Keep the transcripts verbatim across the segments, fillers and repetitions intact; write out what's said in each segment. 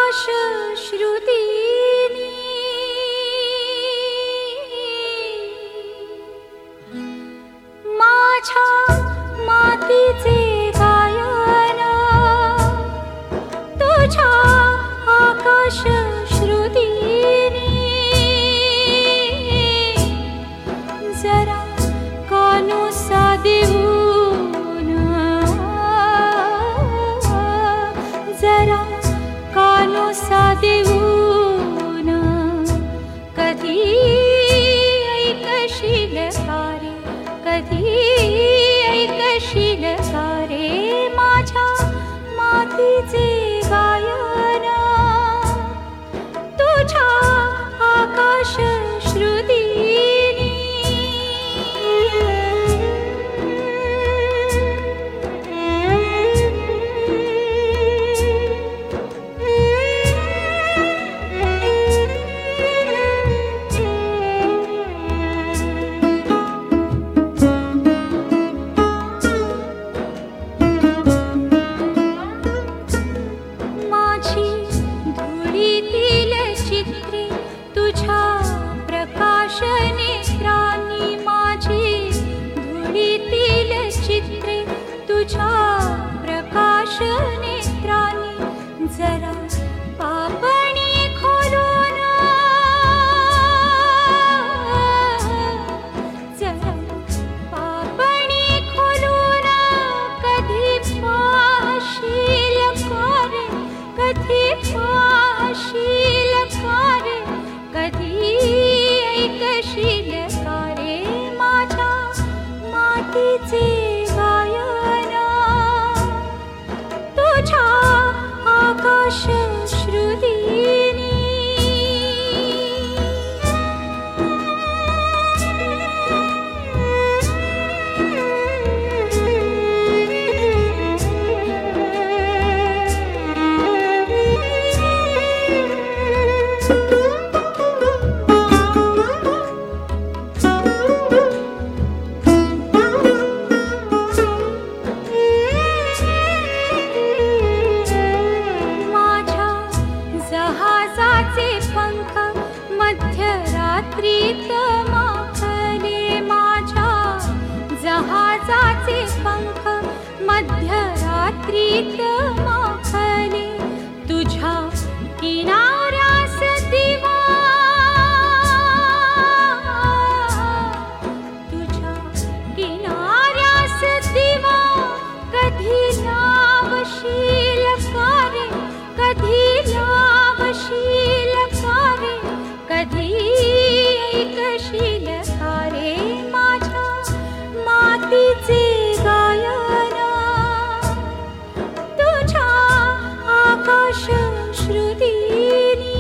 आकाश श्रुतीनी माझ्या मातीचे गायन तुझ्या आकाश श्रुतीनी जरा कानोसा देऊन जरा कानोसा देऊन कधी ऐकशील सारे कधी ऐकशील सारे माझ्या मातीचे गायन तुझ्या आकाश श्रुतीनी जरा पापणी खोलून जरा पापणी खोलून कधी पाशील कारे कधी पाशील कारे कधी ऐकशील कारे माझ्या मातीचे गायन तुझ्या आकाश श्रुतीनी जहाजाचे पंख मध्यरात्रीत माखले माझ्या जहाजाचे पंख मध्यरात्रीत माखले तुझ्या किनाऱ्यास दिवा तुझ्या किनाऱ्यास दिवा कधी लावशील कारे कधी लावशील कारे कधी ऐकशील कारे माझ्या मातीचे गायन तुझ्या आकाश श्रुतीनी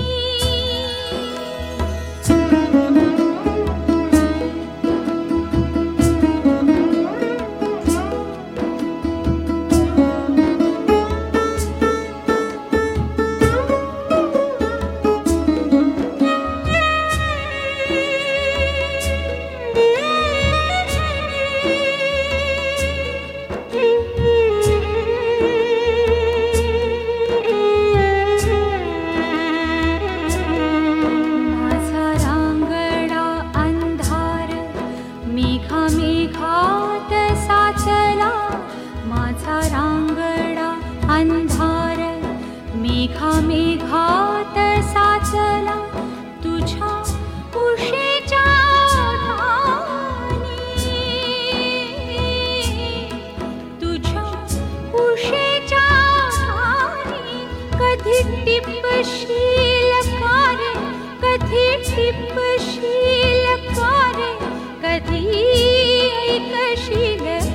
मेघात साचला माझा रांगडा अंधार मेघा मेघात साचला तुझ्या उशेच्या ठाणी तुझ्या उशेच्या ठाणी कधी टिपशील कारे कधी टिपशील कारे कधी ऐकशील